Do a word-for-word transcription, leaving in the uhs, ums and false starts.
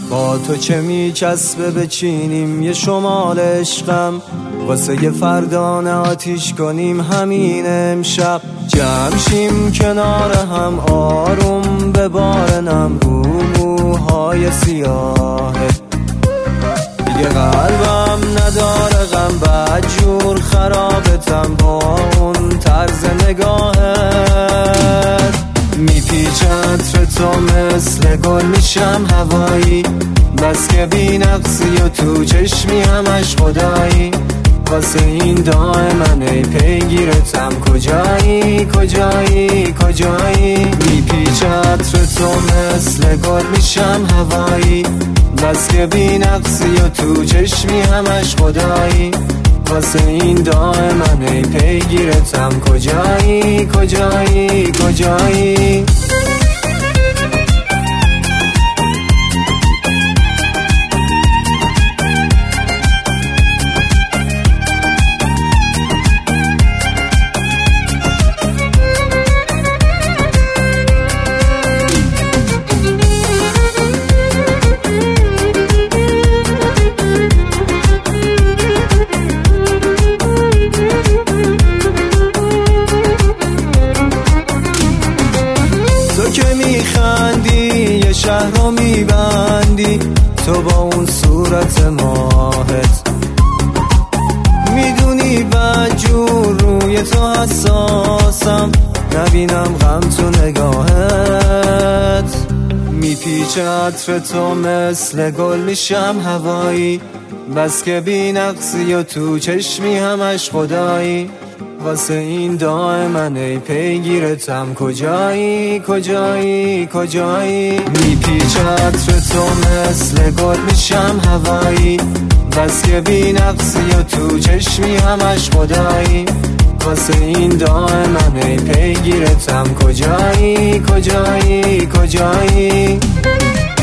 با تو چه میچسبه بچینیم یه شمال عشقم، واسه یه فردانه آتیش کنیم همین امشب. جمع شیم کنار هم آروم ببارنم رو موهای سیاهه، دیگه قلبم نداره غم بدجور خرابتم با اون طرز نگاهت. میپیچه عطر تو مثل گل میشم هوایی، بس که بی نقصی و تو چشمی همش خدایی. واسه این دائما ای پیگیرتم کجایی کجایی کجایی. میپیچه عطر تو مثل گل میشم هوایی، بس که بی نقصی و تو چشمی همش خدایی. واسه این دائما ای پیگیرتم کجایی کجایی کجایی. تو که میخندی یه شهر رو میبندی، تو با اون صورت ماهت میدونی بدجور روی تو حساسم، نبینم غم تو نگاهت. میپیچه عطر تو مثل گل میشم هوایی، بس که بی نقصی و تو چشمی همش خدایی. واسه این دائما ای پیگیرتم کجایی کجایی کجایی. میپیچه عطر تو مثل گل میشم هوایی، بس که بی نقصی و تو چشمی همش خدایی. واسه این دائما ای پیگیرتم کجایی کجایی کجایی.